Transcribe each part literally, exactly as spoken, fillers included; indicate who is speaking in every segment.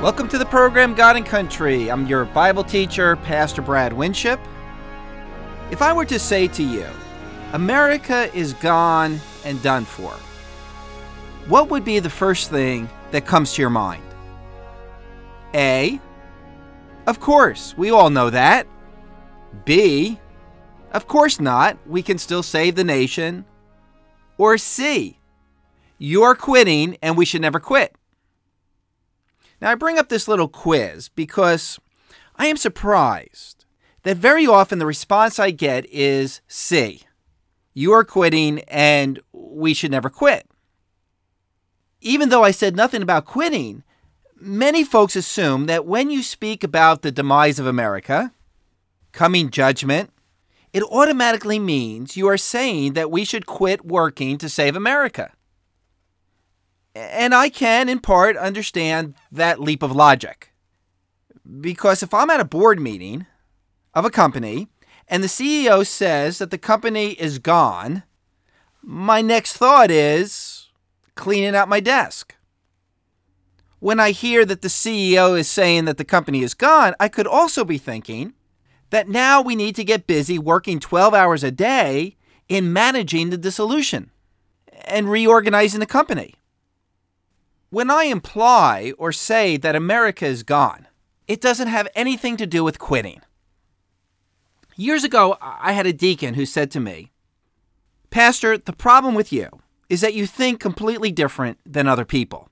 Speaker 1: Welcome to the program God and Country. I'm your Bible teacher, Pastor Brad Winship. If I were to say to you, America is gone and done for, what would be the first thing that comes to your mind? A, of course, we all know that. B, of course not, we can still save the nation. Or C, you're quitting and we should never quit. Now, I bring up this little quiz because I am surprised that very often the response I get is C, you are quitting and we should never quit. Even though I said nothing about quitting, many folks assume that when you speak about the demise of America, coming judgment, it automatically means you are saying that we should quit working to save America. And I can, in part, understand that leap of logic. Because if I'm at a board meeting of a company and the C E O says that the company is gone, my next thought is cleaning out my desk. When I hear that the C E O is saying that the company is gone, I could also be thinking that now we need to get busy working twelve hours a day in managing the dissolution and reorganizing the company. When I imply or say that America is gone, it doesn't have anything to do with quitting. Years ago, I had a deacon who said to me, Pastor, the problem with you is that you think completely different than other people.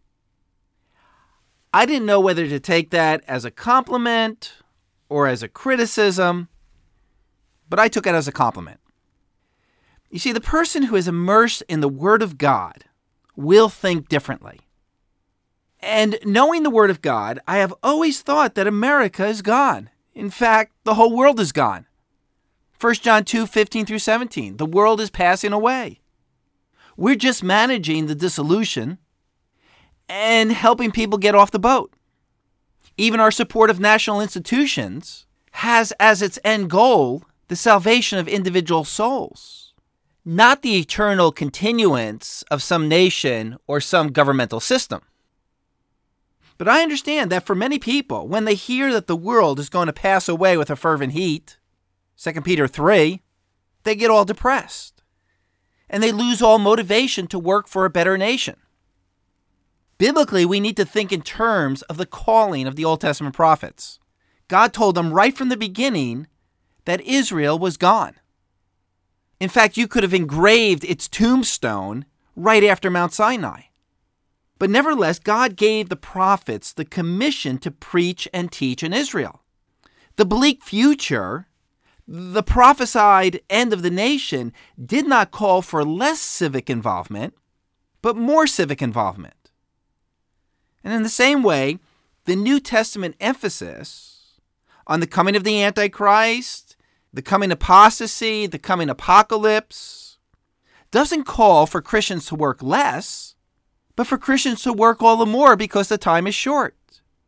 Speaker 1: I didn't know whether to take that as a compliment or as a criticism, but I took it as a compliment. You see, the person who is immersed in the Word of God will think differently. And knowing the Word of God, I have always thought that America is gone. In fact, the whole world is gone. First John two, fifteen through seventeen, the world is passing away. We're just managing the dissolution and helping people get off the boat. Even our support of national institutions has as its end goal the salvation of individual souls, not the eternal continuance of some nation or some governmental system. But I understand that for many people, when they hear that the world is going to pass away with a fervent heat, Second Peter three, they get all depressed. And they lose all motivation to work for a better nation. Biblically, we need to think in terms of the calling of the Old Testament prophets. God told them right from the beginning that Israel was gone. In fact, you could have engraved its tombstone right after Mount Sinai. But nevertheless, God gave the prophets the commission to preach and teach in Israel. The bleak future, the prophesied end of the nation, did not call for less civic involvement, but more civic involvement. And in the same way, the New Testament emphasis on the coming of the Antichrist, the coming apostasy, the coming apocalypse, doesn't call for Christians to work less, but for Christians to work all the more because the time is short.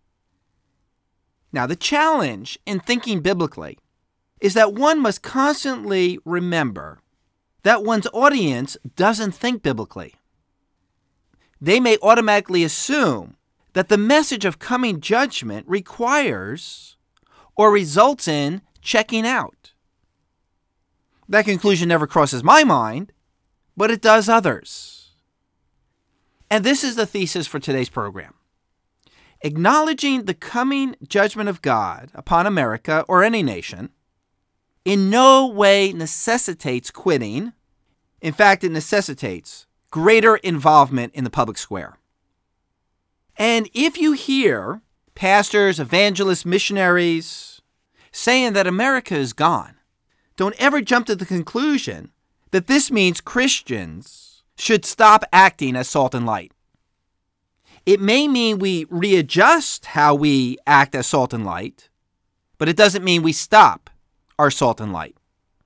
Speaker 1: Now, the challenge in thinking biblically is that one must constantly remember that one's audience doesn't think biblically. They may automatically assume that the message of coming judgment requires or results in checking out. That conclusion never crosses my mind, but it does others. And this is the thesis for today's program. Acknowledging the coming judgment of God upon America or any nation in no way necessitates quitting. In fact, it necessitates greater involvement in the public square. And if you hear pastors, evangelists, missionaries saying that America is gone, don't ever jump to the conclusion that this means Christians should stop acting as salt and light. It may mean we readjust how we act as salt and light, but it doesn't mean we stop our salt and light.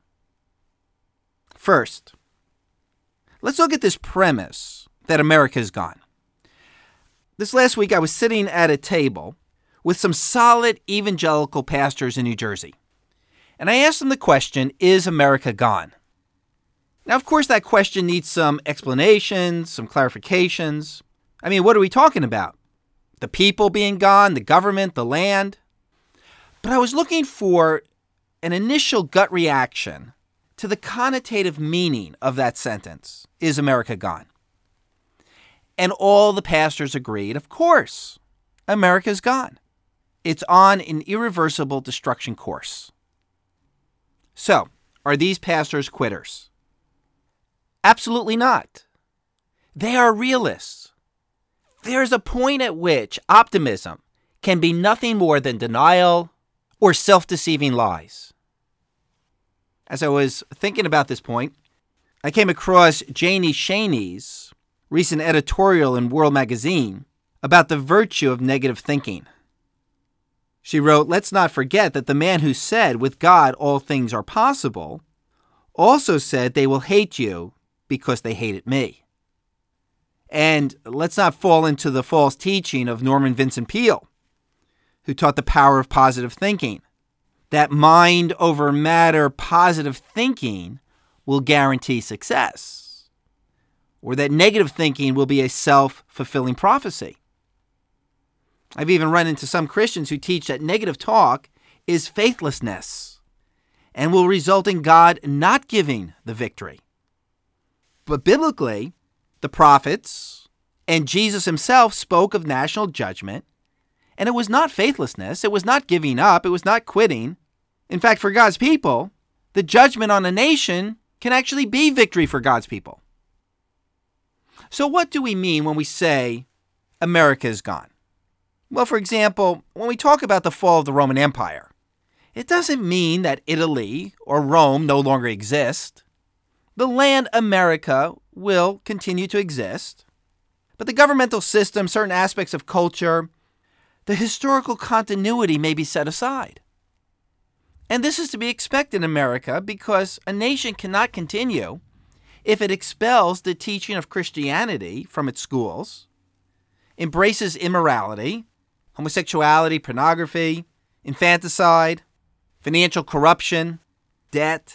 Speaker 1: First, let's look at this premise that America is gone. This last week, I was sitting at a table with some solid evangelical pastors in New Jersey, and I asked them the question, is America gone? Now, of course, that question needs some explanations, some clarifications. I mean, what are we talking about? the people being gone, the government, the land. But I was looking for an initial gut reaction to the connotative meaning of that sentence, is America gone? And all the pastors agreed, of course, America's gone. It's on an irreversible destruction course. So, are these pastors quitters? Absolutely not. They are realists. There's a point at which optimism can be nothing more than denial or self-deceiving lies. As I was thinking about this point, I came across Janie Shaney's recent editorial in World Magazine about the virtue of negative thinking. She wrote, "Let's not forget that the man who said, 'With God all things are possible,' also said they will hate you because they hated me." And let's not fall into the false teaching of Norman Vincent Peale, who taught the power of positive thinking, that mind over matter positive thinking will guarantee success, or that negative thinking will be a self-fulfilling prophecy. I've even run into some Christians who teach that negative talk is faithlessness and will result in God not giving the victory. But biblically, the prophets and Jesus himself spoke of national judgment, and it was not faithlessness, it was not giving up, it was not quitting. In fact, for God's people, the judgment on a nation can actually be victory for God's people. So what do we mean when we say America is gone? Well, for example, when we talk about the fall of the Roman Empire, it doesn't mean that Italy or Rome no longer exist. The land America will continue to exist, but the governmental system, certain aspects of culture, the historical continuity may be set aside. And this is to be expected in America because a nation cannot continue if it expels the teaching of Christianity from its schools, embraces immorality, homosexuality, pornography, infanticide, financial corruption, debt.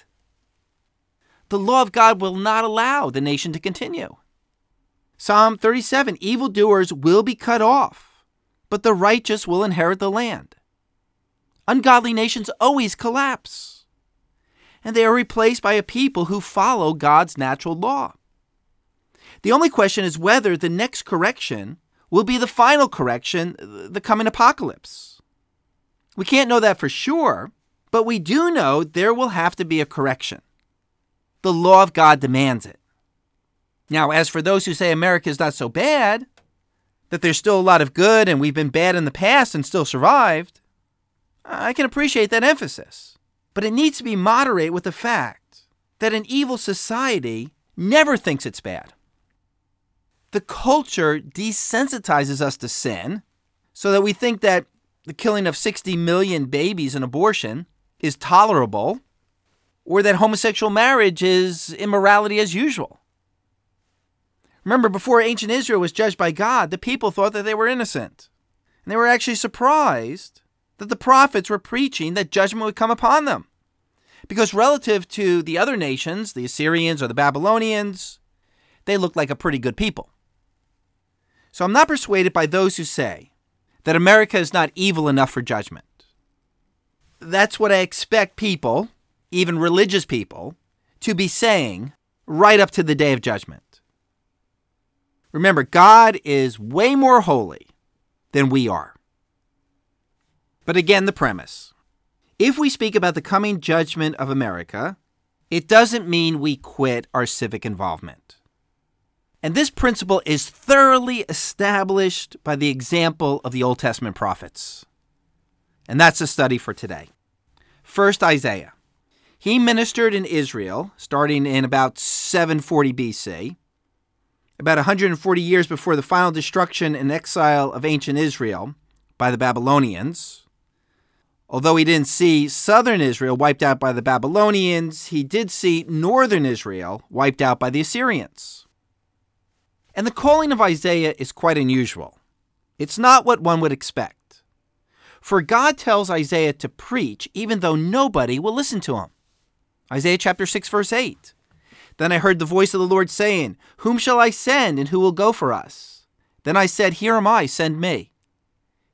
Speaker 1: The law of God will not allow the nation to continue. Psalm thirty-seven, evildoers will be cut off, but the righteous will inherit the land. Ungodly nations always collapse, and they are replaced by a people who follow God's natural law. The only question is whether the next correction will be the final correction, the coming apocalypse. We can't know that for sure, but we do know there will have to be a correction. The law of God demands it. Now, as for those who say America is not so bad, that there's still a lot of good and we've been bad in the past and still survived, I can appreciate that emphasis. But it needs to be moderated with the fact that an evil society never thinks it's bad. The culture desensitizes us to sin so that we think that the killing of sixty million babies in abortion is tolerable, or that homosexual marriage is immorality as usual. Remember, before ancient Israel was judged by God, the people thought that they were innocent. And they were actually surprised that the prophets were preaching that judgment would come upon them. Because relative to the other nations, the Assyrians or the Babylonians, they looked like a pretty good people. So I'm not persuaded by those who say that America is not evil enough for judgment. That's what I expect people, even religious people, to be saying right up to the day of judgment. Remember, God is way more holy than we are. But again, the premise. If we speak about the coming judgment of America, it doesn't mean we quit our civic involvement. And this principle is thoroughly established by the example of the Old Testament prophets. And that's the study for today. First, Isaiah. He ministered in Israel starting in about seven forty B C, about one hundred forty years before the final destruction and exile of ancient Israel by the Babylonians. Although he didn't see southern Israel wiped out by the Babylonians, he did see northern Israel wiped out by the Assyrians. And the calling of Isaiah is quite unusual. It's not what one would expect. For God tells Isaiah to preach even though nobody will listen to him. Isaiah chapter six, verse eight. Then I heard the voice of the Lord saying, "Whom shall I send, and who will go for us? Then I said, Here am I, send me."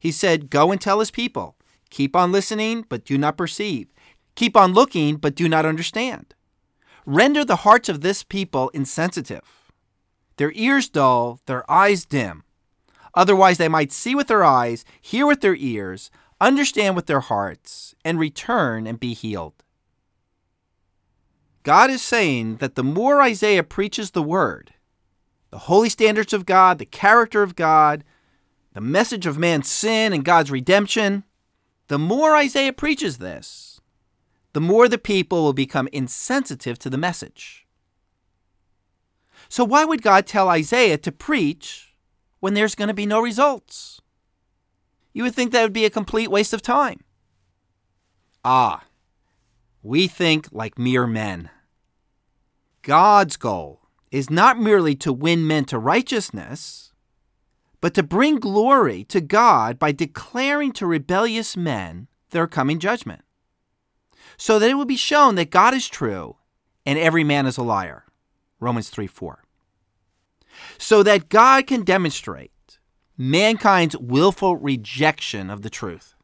Speaker 1: He said, "Go and tell his people, keep on listening, but do not perceive. Keep on looking, but do not understand. Render the hearts of this people insensitive, their ears dull, their eyes dim. Otherwise they might see with their eyes, hear with their ears, understand with their hearts, and return and be healed." God is saying that the more Isaiah preaches the word, the holy standards of God, the character of God, the message of man's sin and God's redemption, the more Isaiah preaches this, the more the people will become insensitive to the message. So why would God tell Isaiah to preach when there's going to be no results? You would think that would be a complete waste of time. Ah, we think like mere men. God's goal is not merely to win men to righteousness, but to bring glory to God by declaring to rebellious men their coming judgment, so that it will be shown that God is true and every man is a liar. Romans three four. So that God can demonstrate mankind's willful rejection of the truth.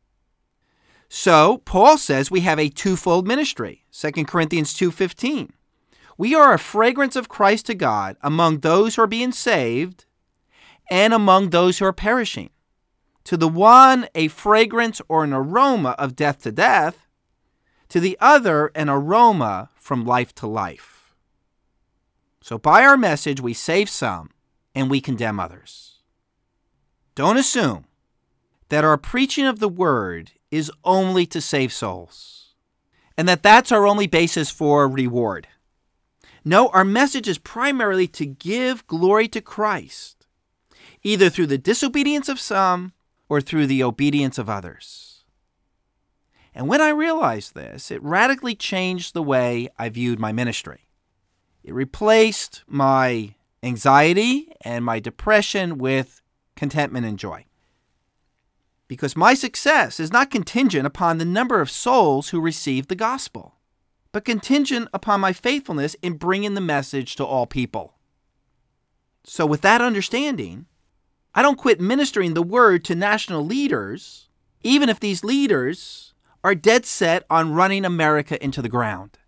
Speaker 1: So Paul says we have a twofold ministry. Second Corinthians two fifteen. We are a fragrance of Christ to God among those who are being saved and among those who are perishing. To the one, a fragrance or an aroma of death to death. To the other, an aroma from life to life. So by our message, we save some and we condemn others. Don't assume that our preaching of the word is only to save souls, and that that's our only basis for reward. No, our message is primarily to give glory to Christ, either through the disobedience of some or through the obedience of others. And when I realized this, it radically changed the way I viewed my ministry. It replaced my anxiety and my depression with contentment and joy. Because my success is not contingent upon the number of souls who receive the gospel, but contingent upon my faithfulness in bringing the message to all people. So with that understanding, I don't quit ministering the word to national leaders, even if these leaders are dead set on running America into the ground.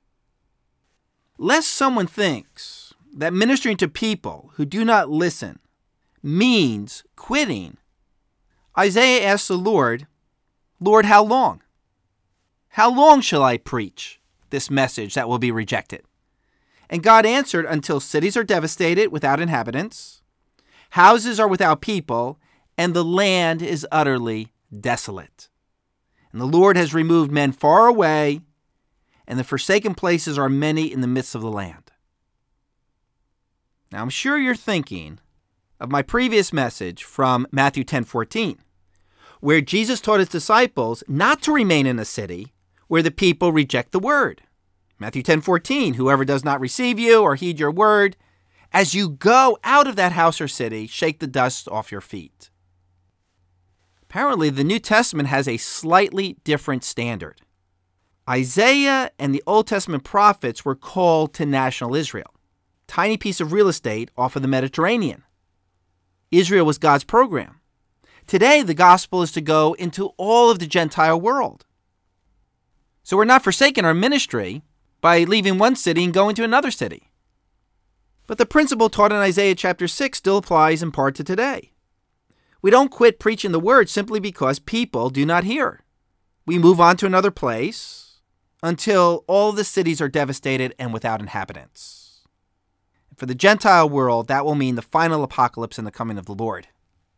Speaker 1: Lest someone thinks that ministering to people who do not listen means quitting, Isaiah asks the Lord, "Lord, how long? How long shall I preach this message that will be rejected?" And God answered, "Until cities are devastated without inhabitants, houses are without people, and the land is utterly desolate. And the Lord has removed men far away, and the forsaken places are many in the midst of the land." Now I'm sure you're thinking of my previous message from Matthew ten fourteen, where Jesus taught his disciples not to remain in a city where the people reject the word. Matthew ten fourteen, "Whoever does not receive you or heed your word, as you go out of that house or city, shake the dust off your feet." Apparently, the New Testament has a slightly different standard. Isaiah and the Old Testament prophets were called to national Israel, tiny piece of real estate off of the Mediterranean. Israel was God's program. Today, the gospel is to go into all of the Gentile world. So we're not forsaking our ministry by leaving one city and going to another city. But the principle taught in Isaiah chapter six still applies in part to today. We don't quit preaching the word simply because people do not hear. We move on to another place until all the cities are devastated and without inhabitants. For the Gentile world, that will mean the final apocalypse and the coming of the Lord.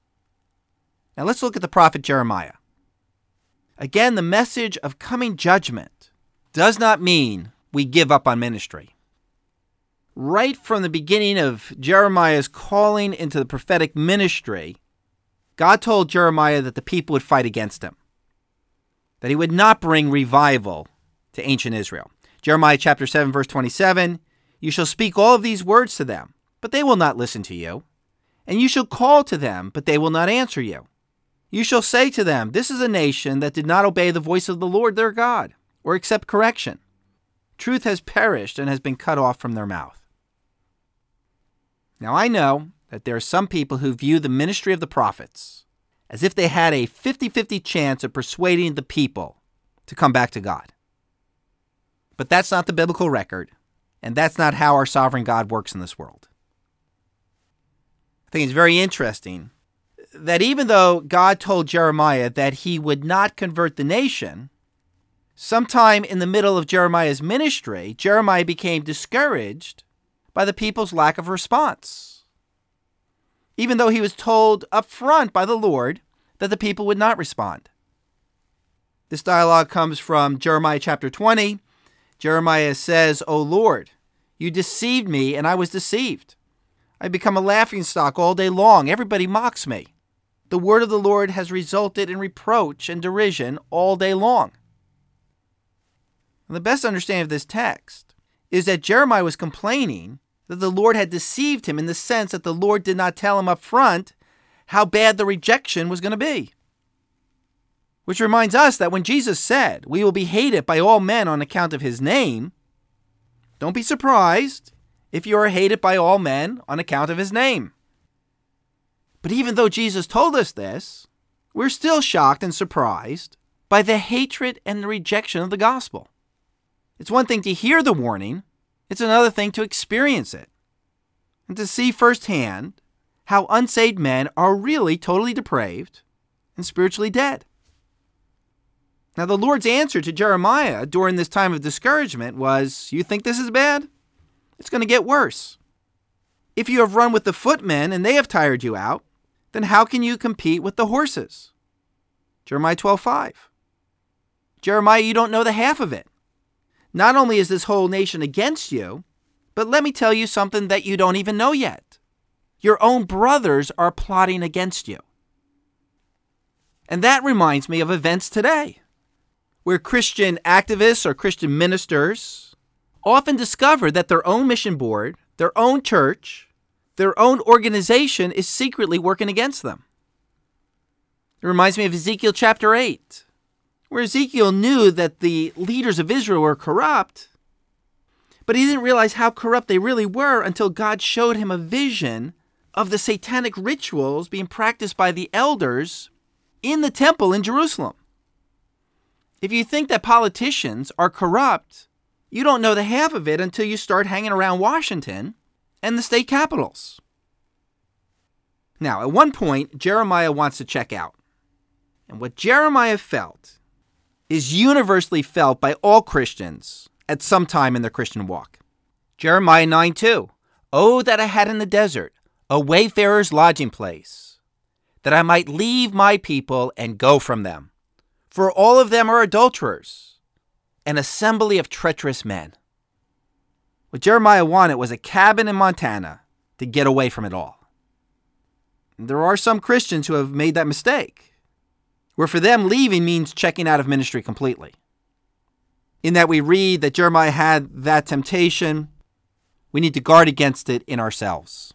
Speaker 1: Now let's look at the prophet Jeremiah. Again, the message of coming judgment does not mean we give up on ministry. Right from the beginning of Jeremiah's calling into the prophetic ministry, God told Jeremiah that the people would fight against him, that he would not bring revival to ancient Israel. Jeremiah chapter seven, verse twenty-seven, "You shall speak all of these words to them, but they will not listen to you. And you shall call to them, but they will not answer you. You shall say to them, this is a nation that did not obey the voice of the Lord their God, or accept correction. Truth has perished and has been cut off from their mouth." Now I know that there are some people who view the ministry of the prophets as if they had a fifty-fifty chance of persuading the people to come back to God. But that's not the biblical record, and that's not how our sovereign God works in this world. I think it's very interesting that even though God told Jeremiah that he would not convert the nation, sometime in the middle of Jeremiah's ministry, Jeremiah became discouraged by the people's lack of response, even though he was told up front by the Lord that the people would not respond. This dialogue comes from Jeremiah chapter twenty. Jeremiah says, "O Lord, you deceived me, and I was deceived. I become a laughingstock all day long. Everybody mocks me. The word of the Lord has resulted in reproach and derision all day long." And the best understanding of this text is that Jeremiah was complaining that the Lord had deceived him in the sense that the Lord did not tell him up front how bad the rejection was going to be. Which reminds us that when Jesus said, "We will be hated by all men on account of his name," don't be surprised if you are hated by all men on account of his name. But even though Jesus told us this, we're still shocked and surprised by the hatred and the rejection of the gospel. It's one thing to hear the warning, it's another thing to experience it, and to see firsthand how unsaved men are really totally depraved and spiritually dead. Now, the Lord's answer to Jeremiah during this time of discouragement was, "You think this is bad? It's going to get worse. If you have run with the footmen and they have tired you out, then how can you compete with the horses?" Jeremiah twelve five. Jeremiah, you don't know the half of it. Not only is this whole nation against you, but let me tell you something that you don't even know yet. Your own brothers are plotting against you. And that reminds me of events today, where Christian activists or Christian ministers often discover that their own mission board, their own church, their own organization is secretly working against them. It reminds me of Ezekiel chapter eight, where Ezekiel knew that the leaders of Israel were corrupt, but he didn't realize how corrupt they really were until God showed him a vision of the satanic rituals being practiced by the elders in the temple in Jerusalem. If you think that politicians are corrupt, you don't know the half of it until you start hanging around Washington and the state capitals. Now, at one point, Jeremiah wants to check out. And what Jeremiah felt is universally felt by all Christians at some time in their Christian walk. Jeremiah nine two, "Oh, that I had in the desert a wayfarer's lodging place, that I might leave my people and go from them. For all of them are adulterers, an assembly of treacherous men." What Jeremiah wanted was a cabin in Montana to get away from it all. There are some Christians who have made that mistake, where for them leaving means checking out of ministry completely. In that we read that Jeremiah had that temptation, we need to guard against it in ourselves.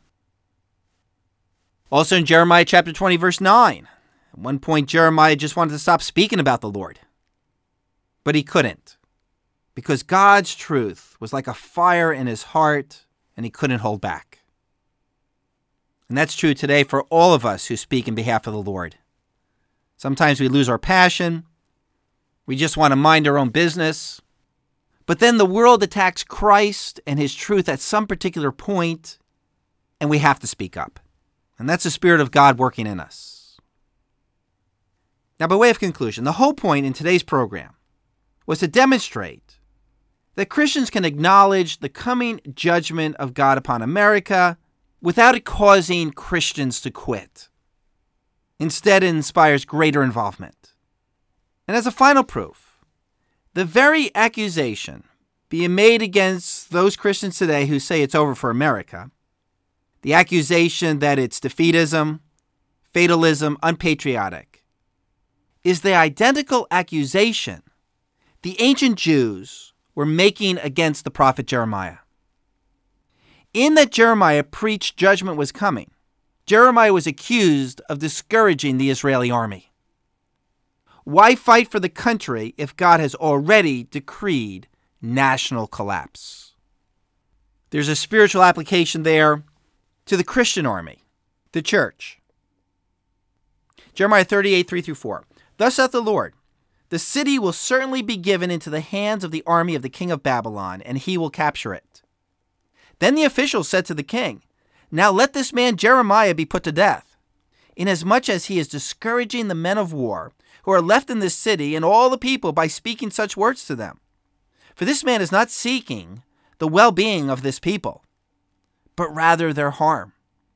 Speaker 1: Also in Jeremiah chapter twenty, verse nine, at one point Jeremiah just wanted to stop speaking about the Lord. But he couldn't, because God's truth was like a fire in his heart, and he couldn't hold back. And that's true today for all of us who speak in behalf of the Lord. Sometimes we lose our passion. We just want to mind our own business. But then the world attacks Christ and his truth at some particular point, and we have to speak up. And that's the Spirit of God working in us. Now, by way of conclusion, the whole point in today's program was to demonstrate that Christians can acknowledge the coming judgment of God upon America without it causing Christians to quit. Instead, it inspires greater involvement. And as a final proof, the very accusation being made against those Christians today who say it's over for America, the accusation that it's defeatism, fatalism, unpatriotic, is the identical accusation the ancient Jews were making against the prophet Jeremiah. In that Jeremiah preached judgment was coming, Jeremiah was accused of discouraging the Israeli army. Why fight for the country if God has already decreed national collapse? There's a spiritual application there to the Christian army, the church. Jeremiah thirty-eight, three through four. Thus saith the Lord, the city will certainly be given into the hands of the army of the king of Babylon, and he will capture it. Then the officials said to the king, now let this man Jeremiah be put to death, inasmuch as he is discouraging the men of war who are left in this city and all the people by speaking such words to them. For this man is not seeking the well-being of this people, but rather their harm.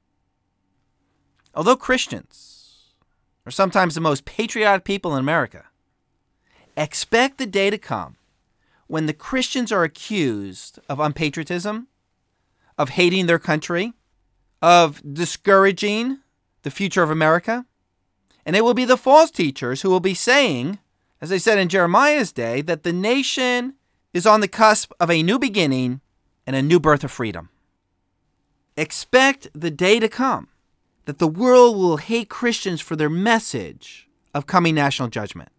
Speaker 1: Although Christians are sometimes the most patriotic people in America, expect the day to come when the Christians are accused of unpatriotism, of hating their country, of discouraging the future of America. And it will be the false teachers who will be saying, as they said in Jeremiah's day, that the nation is on the cusp of a new beginning and a new birth of freedom. Expect the day to come that the world will hate Christians for their message of coming national judgment,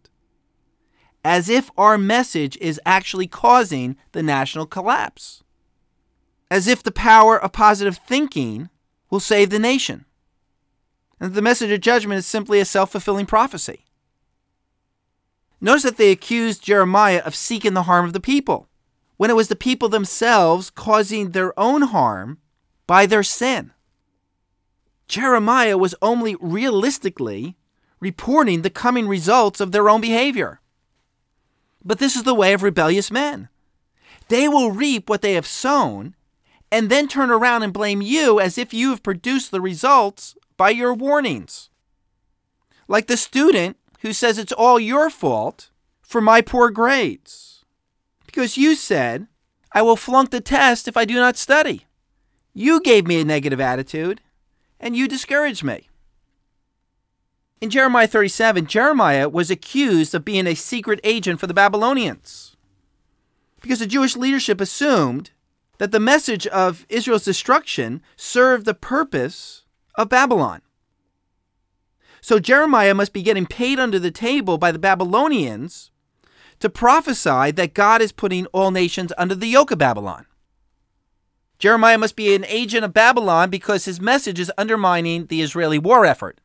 Speaker 1: as if our message is actually causing the national collapse, as if the power of positive thinking will save the nation, and that the message of judgment is simply a self-fulfilling prophecy. Notice that they accused Jeremiah of seeking the harm of the people, when it was the people themselves causing their own harm by their sin. Jeremiah was only realistically reporting the coming results of their own behavior. But this is the way of rebellious men. They will reap what they have sown and then turn around and blame you as if you have produced the results by your warnings. Like the student who says it's all your fault for my poor grades, because you said, I will flunk the test if I do not study. You gave me a negative attitude, and you discouraged me. In Jeremiah thirty-seven, Jeremiah was accused of being a secret agent for the Babylonians, because the Jewish leadership assumed that the message of Israel's destruction served the purpose of Babylon. So Jeremiah must be getting paid under the table by the Babylonians to prophesy that God is putting all nations under the yoke of Babylon. Jeremiah must be an agent of Babylon because his message is undermining the Israeli war effort.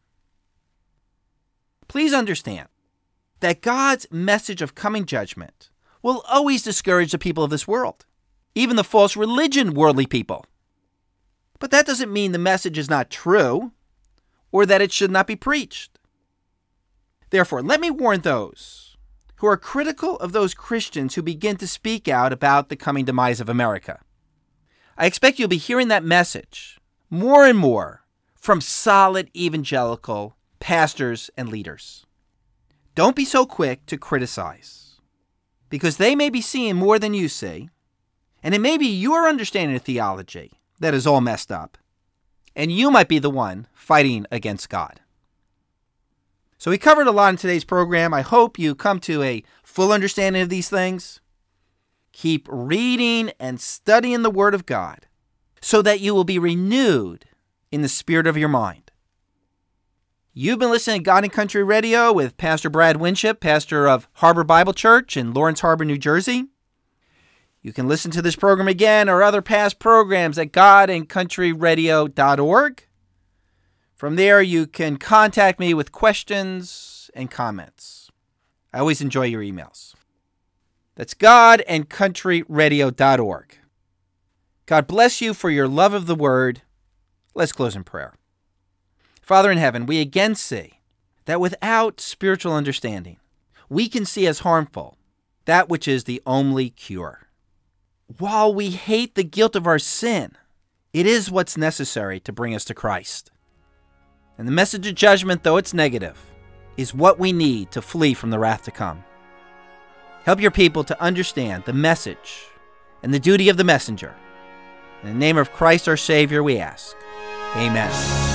Speaker 1: Please understand that God's message of coming judgment will always discourage the people of this world, even the false religion worldly people. But that doesn't mean the message is not true or that it should not be preached. Therefore, let me warn those who are critical of those Christians who begin to speak out about the coming demise of America. I expect you'll be hearing that message more and more from solid evangelical pastors and leaders. Don't be so quick to criticize, because they may be seeing more than you see, and it may be your understanding of theology that is all messed up, and you might be the one fighting against God. So we covered a lot in today's program. I hope you come to a full understanding of these things. Keep reading and studying the Word of God so that you will be renewed in the spirit of your mind. You've been listening to God and Country Radio with Pastor Brad Winship, pastor of Harbor Bible Church in Lawrence Harbor, New Jersey. You can listen to this program again or other past programs at god and country radio dot org. From there, you can contact me with questions and comments. I always enjoy your emails. That's god and country radio dot org. God bless you for your love of the Word. Let's close in prayer. Father in heaven, we again see that without spiritual understanding, we can see as harmful that which is the only cure. While we hate the guilt of our sin, it is what's necessary to bring us to Christ. And the message of judgment, though it's negative, is what we need to flee from the wrath to come. Help your people to understand the message and the duty of the messenger. In the name of Christ our Savior, we ask. Amen.